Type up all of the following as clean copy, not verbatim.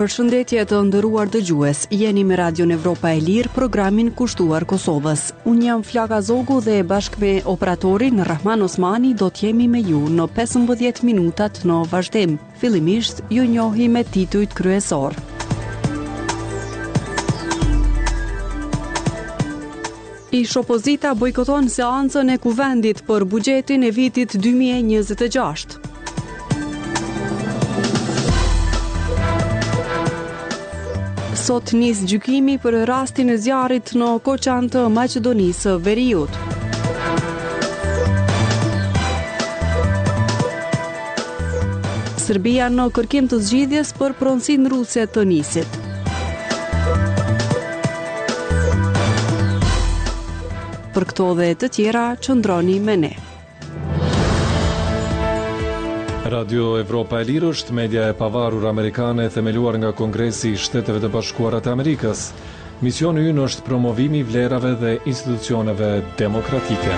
Përshëndetje të nderuar dëgjues, jeni me Radion Evropa e Lirë, programin kushtuar Kosovës. Unë jam Flaka Zogu dhe bashkë me operatorin Rahman Osmani do t'jemi me ju në 15 minutat në vazhdim. Fillimisht ju njohi me titujt kryesor. Ish opozita bojkoton seancën e kuvendit për buxhetin e vitit 2026. Sot nis gjykimi për rastin e zjarrit në Koçan të Maqedonisë Veriut. Serbia në kërkim të zgjidhjes për pronësinë ruse të nisit. Për këto dhe të tjera, qëndroni me ne. Radio Evropa e Lirë është media e pavarur amerikane themeluar nga Kongresi i Shteteve të Bashkuara të Amerikës. Misioni ynë është promovimi i vlerave dhe institucioneve demokratike.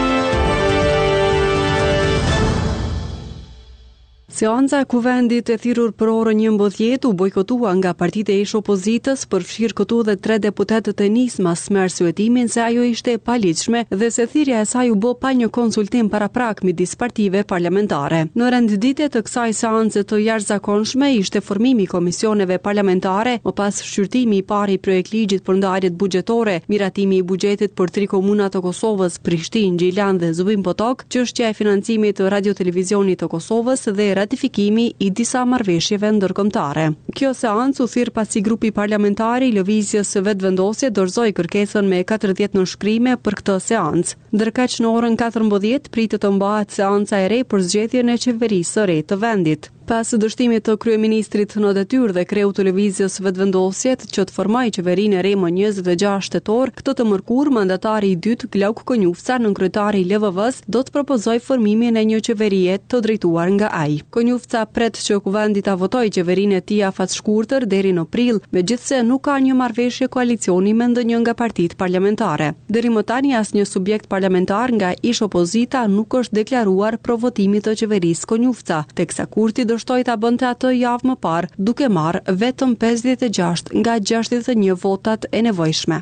Seanca e kuvendit e thirrur për orën 11 u bojkotua nga partitë e ish opozitës, përfshirë këtu dhe 3 deputetët e nismas me arsyetimin se ajo ishte e paligjshme dhe se thirrja e saj u bë pa një konsultim paraprak midis partive parlamentare. Në renditje të kësaj seance të jashtëzakonshme ishte formimi i komisioneve parlamentare, më pas shqyrtimi i parë i projektligjit për ndarjet buxhetore, miratimi i buxhetit për 3 komuna të Kosovës, Prishtinë, Gjilan dhe Zubin Potok, çështja e financimit të radiotelevizionit të Kosovës dhe ratifikimi i disa marrëveshjeve ndërkombëtare. Kjo seancë u thirr pasi grupi parlamentar i Lëvizjes së Vetëvendosje dorëzoi kërkesën me 40 nënshkrime për këtë seancë. Ndërkaq në orën 14 pritet të mbahet seanca e re për zgjedhjen e qeverisë së re të vendit. Pas dështimit të kryeministrit në detyrë dhe kreu të Lëvizjes Vetëvendosjet që të formojë qeverinë e re më 26 tetor, këtë të mërkur mandatari i dytë Glauk Konjufca, nënkryetari i LVV-s, do të propozojë formimin e një qeverie të drejtuar nga ai. Konjufca pret që kuvendi ta votojë qeverinë e tij afatshkurtër deri në prill, megjithse nuk ka një marrëveshje koalicioni me ndonjë nga partitë parlamentare. Deri më tani asnjë subjekt parlamentar nga ish opozita nuk është deklaruar pro votimit të qeverisë Konjufca, teksa Kurti dështoi ta bënte atë javë më parë, duke marrë vetëm 56 nga 61 votat e nevojshme.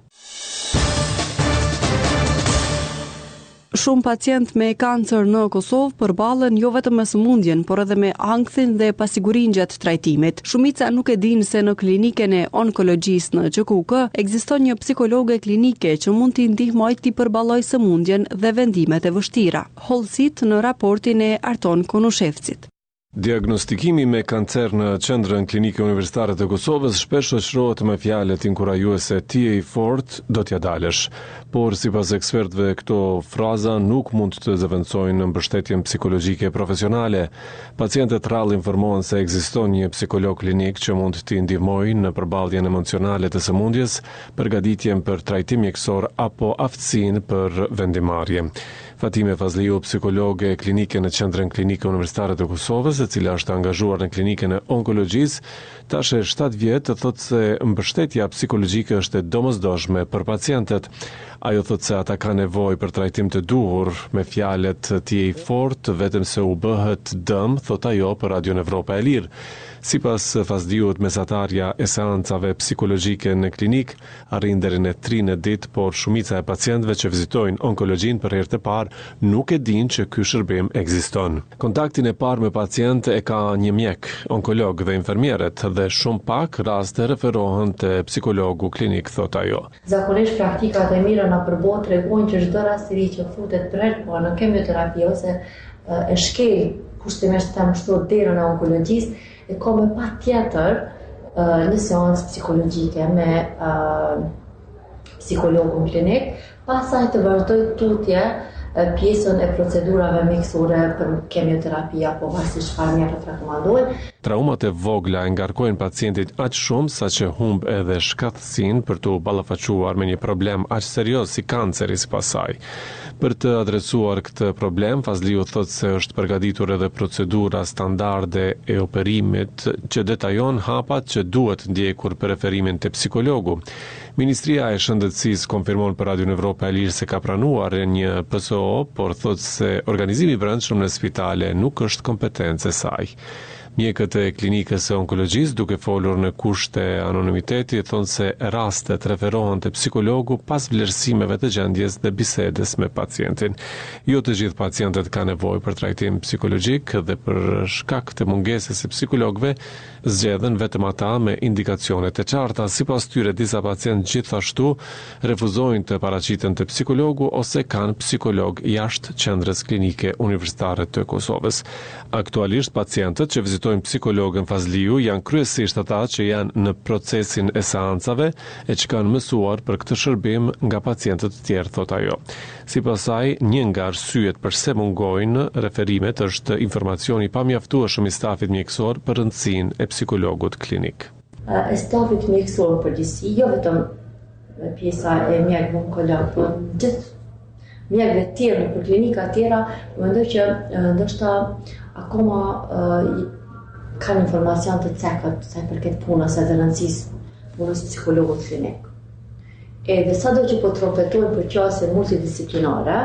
Shumë pacient me kancer në Kosovë përballen jo vetëm me sëmundjen, por edhe me ankthin dhe pasigurinë gjatë trajtimit. Shumica nuk e dinë se në kliniken e onkologjisë në QKK ekziston një psikologe klinike që mund t'i ndihmojë t'i përballojë sëmundjen dhe vendimet e vështira. Hollësit në raportin e Arton Konushevcit. Diagnostikimi me kancer në Qendrën Klinike Universitare të Kosovës shpesh shoqërohet me fjalët inkurajuese "ti je i fortë, do t'ja dalësh", por sipas ekspertëve këto fraza nuk mund të zëvendësojnë mbështetjen psikologjike profesionale. Pacientët rrallë informohen se ekziston një psikolog klinik që mund t'i ndihmojë në përballjen emocionale të sëmundjes, përgatitjen për trajtim mjekësor apo aftësinë për vendimarrje. Fatime Fazliu, psikologe klinike në Qendrën Klinike Universitare të Kosovës, e cila është angazhuar në klinikën e onkologjisë, tash e 7 vjet, thotë se mbështetja psikologjike është e domosdoshme për pacientët. Ajo thotë se ata kanë nevojë për trajtim të duhur, me fjalët "ti je i fortë, vetëm se u bëhet dëm", thotë ajo për Radion Evropa e Lirë. Sipas Fazliut, mesatarja e seancave psikologjike në klinik arrin deri në 3 në ditë, por shumica e pacientëve që vizitojnë onkologjinë për herë të parë nuk e dinë që ky shërbim ekziston. Kontaktin e parë me pacient e ka një mjek, onkolog dhe infermierët, dhe shumë pak raste referohen te psikologu klinik, thot ajo. Zakonisht praktikat e mira na përbot tregojnë që çdo rast i ri që futet për herë parë në kemioterapi ose e shkel kushtimisht të mështu derën e onkologjisë, e ka me pa tjetër një seancë psikologjike me psikologun klinik, pasaj të vazhdoj tutje pjesën e procedurave mjekësore për kemioterapi apo varësisht çfarë mjekët rekomandojnë. Traumat e vogla e ngarkojnë pacientit aq shumë saqë humb edhe shkatësinë për të ballafaquar me një problem aq serioz si kanceri sipas saj. Për të adresuar këtë problem, Fazliu thotë se është përgatitur edhe procedura standarde e operimit që detajon hapat që duhet ndjekur për referimin te psikologu. Ministria e Shëndetësisë konfirmon për Radion Evropa e Lirë se ka pranuar një PSO, por thotë se organizimi i brendshëm në spitale nuk është kompetencë e saj. Mjekët e klinikës së onkologjisë, duke folur në kushte anonimiteti, thonë se rastet referohen te psikologu pas vlerësimeve të gjendjes dhe bisedës me pacientin. Jo të gjithë pacientët kanë nevojë për trajtim psikologjik dhe për shkak të mungesës së psikologëve zgjedhen vetëm ata me indikacione të qarta. Sipas tyre, disa pacientë gjithashtu refuzojnë të paraqiten te psikologu ose kanë psikolog jashtë qendrës klinike universitare të Kosovës. Aktualisht pacientët që vizitojnë psikologën Fazliu janë kryesisht ata që janë në procesin e seancave e që kanë mësuar për këtë shërbim nga pacientët të tjerë, thot ajo. Sipas saj, një nga arsyet pse mungojnë referimet është informacioni pamjaftueshëm i stafit mjekësor për rëndësinë e psikologut klinik. E stafit mjekësor përgjithësi, jo vetëm pjesa e mjekëve onkolog, por gjithë mjekëve të tjerë në klinika të tjera, mendoj që ndoshta akoma kanë informacion të cekët sa i përket punës edhe rëndësisë punës psikologut klinik. Edhe sado që po trompetojnë për qasje multidisciplinare,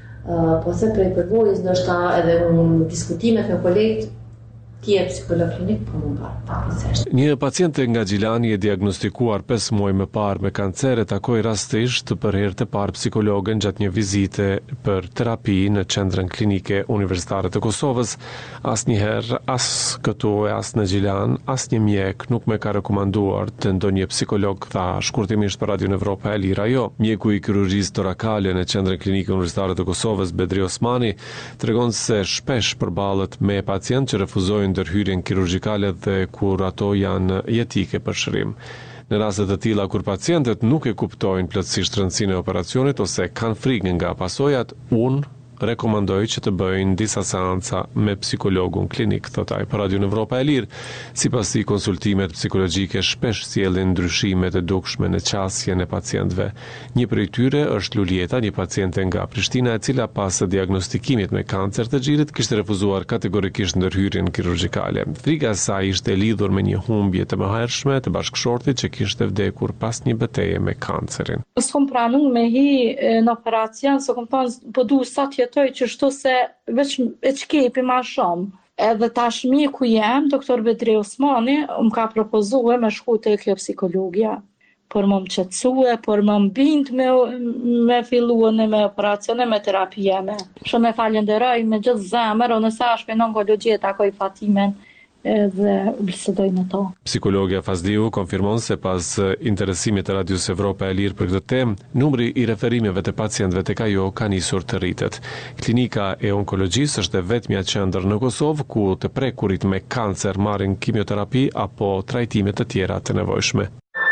po se prej përvojës ndoshta edhe në diskutimet me kolegët, tjerë psikolog klinik po mund pakisht. Një paciente nga Gjilani e diagnostikuar 5 muaj më parë me kancer e takoi rastisht për herë të parë psikologën gjatë një vizite për terapi në qendrën klinike universitare të Kosovës. Asnjëherë, as këtu e as në Gjilan, asnjë mjek nuk më ka rekomanduar të ndonjë psikolog, tha shkurtimisht për Radio Evropa e Lira. Jo, mjeku i kirurgjisë torakale në qendrën klinike universitare të Kosovës, Bedri Osmani, tregon se shpesh përballet me pacientë që refuzojnë ndërhyrjen kirurgjikale dhe kur ato janë jetike për shërim. Në raste të tilla kur pacientët nuk e kuptojnë plotësisht rëndësinë e operacionit ose kanë frikë nga pasojat, unë rekomandoj që të bëjnë disa seanca me psikologun klinik, thot ai për Radio Evropa e Lirë. Sipas tij, konsultimet psikologjike shpesh sjellin ndryshime të dukshme në qasjen e pacientëve. Një prej tyre është Lulieta, një paciente nga Prishtina, e cila pas diagnostikimit me kancer të xhirit kishte refuzuar kategorikisht ndërhyrjen kirurgjikale. Frika e saj ishte lidhur me një humbje të mëhershme të bashkëshortit që kishte vdekur pas një betejë me kancerin. S'kom pranuar me hi në operacion, s'kom thonë po du sa të jetoj që shto se veç e qkepi ma shumë. Edhe tash mjeku jem, doktor Bedri Osmani, më ka propozue me shku të kjo psikologja, por më qetësue, por më bind me filluën me operacione, me terapijeme. Shumë e falenderoj me gjithë zemër, o nësa është për në onkologjie takoj Fatimen, edhe bisedoj në to. Psikologja Fazliu konfirmon se pas interesimit të Radios Evropa e Lirë për këtë temë, numri i referimeve të pacientëve tek ajo ka nisur të rritet. Klinika e onkologjisë është e vetmja qendër në Kosovë ku të prekurit me kancer marrin kimioterapi apo trajtime të tjera të nevojshme.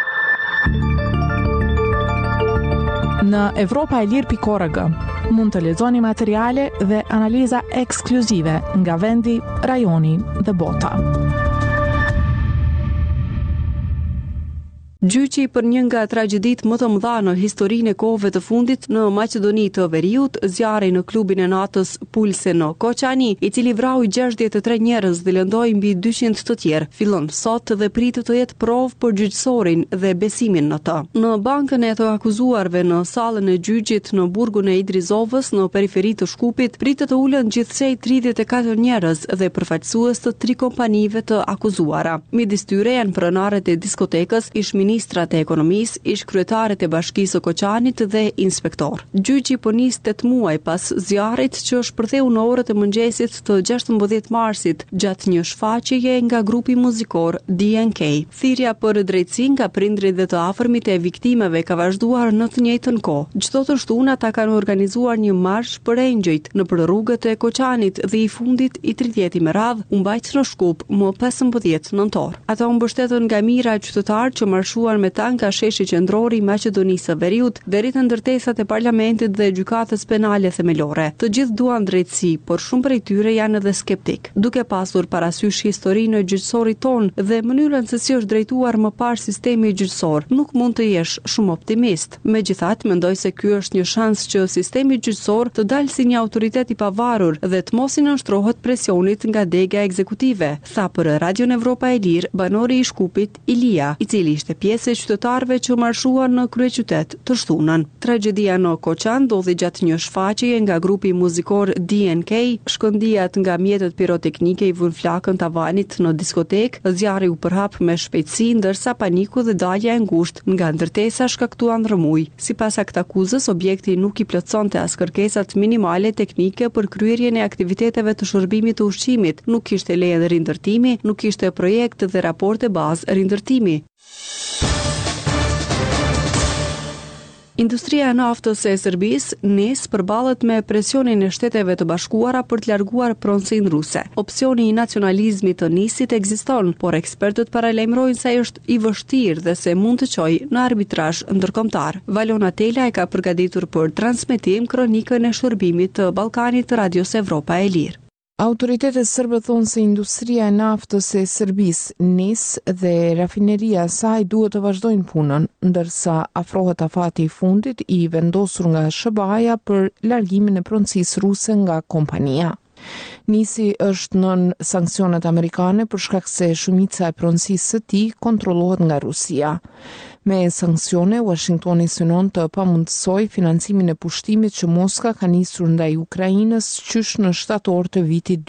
Në evropaelir.org mund të lexoni materiale dhe analiza ekskluzive nga vendi, rajoni dhe bota. Gjyqi për një nga tragjeditë më të mëdha në historinë e kohëve të fundit në Maqedoni të Veriut, zjarri në klubin e natës Pulse në Koçani, i cili vrau 63 njerëz dhe lëndoi mbi 200 të tjerë, fillon sot dhe pritet të jetë provë për gjyqësorin dhe besimin në të. Në bankën e të akuzuarve në sallën e gjyqit në burgun e Idrizovës në periferi të Shkupit, pritet të ulen gjithsej 34 njerëz dhe përfaqësues të 3 kompanive të akuzuara. Midis tyre janë pronarët e diskotekës, ministrat e ekonomisë, ish kryetarët e Bashkisë së Koçanit dhe inspektor. Gjyqi po nis 8 muaj pas zjarrit që shpërtheu në orët e mëngjesit të 16 marsit gjatë një shfaqjeje nga grupi muzikor DNK. Thirrja për drejtësi nga prindrit dhe të afërmit e viktimeve ka vazhduar në të njëjtën kohë. Çdo të shtunë ata kanë organizuar një marsh për engjëjt nëpër rrugët e Koçanit dhe i fundit i 30 me radh u mbajt në Shkup më 15 nëntor. Ata u mbështetën nga mira qytetarë që marshuan me tanka sheshi qendror i Maqedonisë së Veriut, deri te ndërtesat e parlamentit dhe gjykatës penale themelore. Të gjithë duan drejtësi, por shumë prej tyre janë edhe skeptik. Duke pasur parasysh historinë e gjyqësorit ton dhe mënyrën se si është drejtuar më parë sistemi gjyqësor, nuk mund të jesh shumë optimist. Megjithatë, mendoj se ky është një shans që sistemi gjyqësor të dalë si një autoritet i pavarur dhe të mos i nënshtrohet presionit nga dega ekzekutive, tha për Radio Evropa e Lirë banori i Shkupit Ilia, i cili ishte pjesë e qytetarëve që marshuan në kryeqytet të shtunën. Tragjedia në Koçan ndodhi gjatë një shfaqjeje nga grupi muzikor DNK. Shkëndijat nga mjetet piroteknike i vën flakën tavanit në diskotek, zjarri u përhap me shpejtësi ndërsa paniku dhe dalja e ngushtë nga ndërtesa shkaktuan rrëmuj. Sipas aktakuzës, objekti nuk i plotësonte as kërkesat minimale teknike për kryerjen e aktiviteteve të shërbimit të ushqimit, nuk kishte leje dhe rindërtimi, nuk kishte projekt dhe raporte bazë rindërtimi. Industria e naftës e Serbisë NES përballet me presionin e Shteteve të Bashkuara për të larguar pronësinë ruse. Opsioni i nacionalizmit të NIS-it ekziston, por ekspertët paralajmërojnë se është i vështirë dhe se mund të çojë në arbitrazh ndërkombëtar. Valona Tela e ka përgatitur për transmetim kronikën e shërbimit të Ballkanit të Radios Evropa e Lirë. Autoritetet serbe thonë se industria e naftës e Serbisë, NIS dhe rafineria e saj duhet të vazhdojnë punën, ndërsa afrohet afati i fundit i vendosur nga SBA-ja për largimin e pronësisë ruse nga kompania. NIS-i është nën sanksionet amerikane për shkak se shumica e pronësisë së tij kontrollohet nga Rusia. Me sanksione, Washingtoni synon të pamundësoj financimin e pushtimit që Moska ka nisur ndaj Ukrainës qysh në shtator të vitit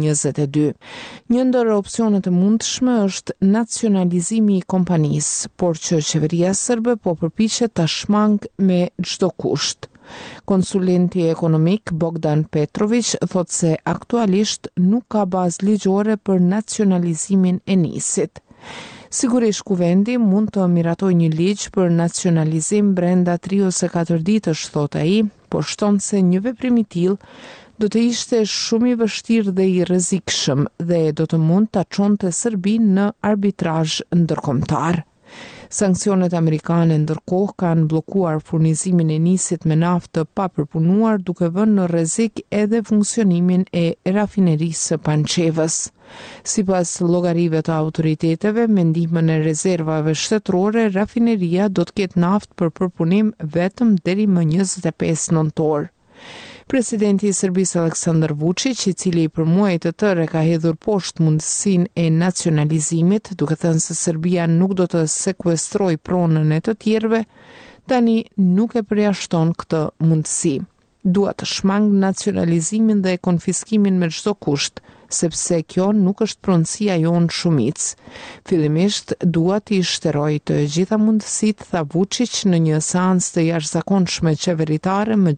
2022. Një ndër opsionet e mundshme është nacionalizimi i kompanisë, por që qeveria serbe po përpiqet ta shmangë me çdo kusht. Konsulenti ekonomik Bogdan Petrović thotë se aktualisht nuk ka bazë ligjore për nacionalizimin e NIS-it. Sigurisht kuvendi mund të miratoj një ligj për nacionalizim brenda 3 ose 4 ditësh, thot ai, por shton se një veprim i tillë do të ishte shumë i vështirë dhe i rrezikshëm dhe do të mund ta çonte Serbinë në arbitrazh ndërkombëtar. Sanksionet amerikane ndërkohë kanë bllokuar furnizimin e NIS-it me naftë të papërpunuar, duke vënë në rrezik edhe funksionimin e rafinerisë së Pançevës. Sipas llogarive të autoriteteve, me ndihmën e rezervave shtetërore, rafineria do të ketë naftë për përpunim vetëm deri më 25 nëntor. Presidenti i Serbisë Aleksandar Vučić, i cili për muaj të tërë ka hedhur poshtë mundësinë e nacionalizimit, duke thënë se Serbia nuk do të sekuestrojë pronën e të tjerëve, tani nuk e përjashton këtë mundësi. Dua të shmang nacionalizimin dhe konfiskimin me çdo kusht, sepse kjo nuk është pronësia jonë shumicë. Fillimisht dua t'i shteroj të gjitha mundësitë, tha Vučić në një seancë të jashtëzakonshme qeveritare më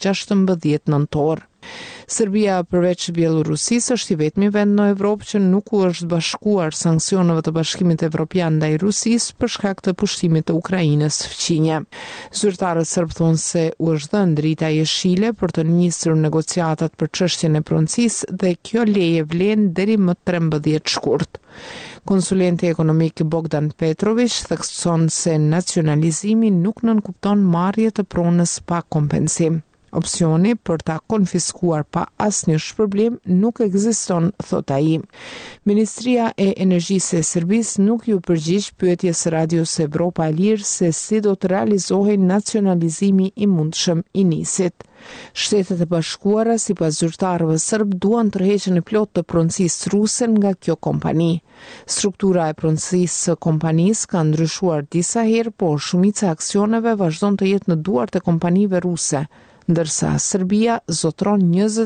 16 nëntor. Serbia përveç Bielorusisë është i vetmi vend në Evropë që nuk u është bashkuar sanksioneve të Bashkimit Evropian ndaj Rusisë për shkak të pushtimit të Ukrainës fqinje. Zyrtarët serb thonë se u është dhënë drita jeshile për të nisur negociatat për çështjen e pronësisë dhe kjo leje vlen deri më 13 shkurt. Konsulenti ekonomik Bogdan Petrović thekson se nacionalizimi nuk nënkupton marrje të pronës pa kompensim. Opsioni për ta konfiskuar pa asnjë shpërblim nuk ekziston, thot ai. Ministria e Energjisë e Serbisë nuk ju përgjigj pyetjes së Radios Evropa e Lirë se si do të realizohej nacionalizimi i mundshëm i NIS-it. Shtetet e Bashkuara, sipas zyrtarëve serb, duan tërheqjen e plotë të pronësisë ruse nga kjo kompani. Struktura e pronësisë së kompanisë ka ndryshuar disa herë, por shumica e aksioneve vazhdon të jetë në duart e kompanive ruse, ndërsa Serbia zotron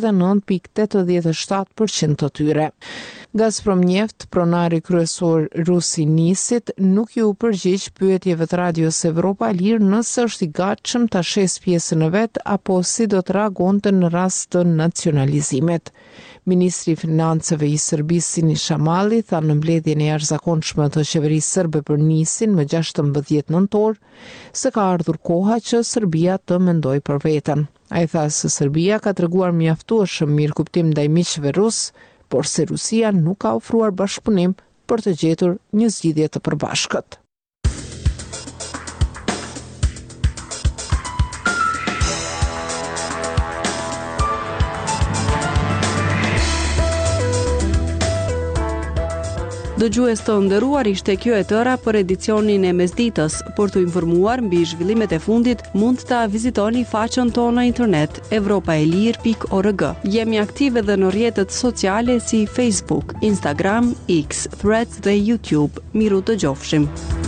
29.87% të tyre. Gazprom Neft, pronari kryesor rus i NIS-it, nuk ju përgjigj pyetjeve të Radios Evropa e Lirë nëse është i gatshëm ta shes pjesën e vet apo si do të reagonte në rast të nacionalizimit. Ministri i Financave i Serbisë Siniša Mali tha në mbledhjen e jashtëzakonshme të qeverisë serbe për NIS-in më 16 nëntor se ka ardhur koha që Serbia të mendojë për veten. Ai tha se Serbia ka treguar mjaftueshëm mirëkuptim ndaj miqve rus, por se Rusia nuk ka ofruar bashkëpunim për të gjetur një zgjidhje të përbashkët. Dëgjues të nderuar, ishte kjo e tëra për edicionin e mesditës. Për të informuar mbi zhvillimet e fundit, mund ta vizitoni faqen tonë në internet europaelir.org. Jemi aktive edhe në rrjetet sociale si Facebook, Instagram, X, Threads dhe YouTube. Miru të gjofshim.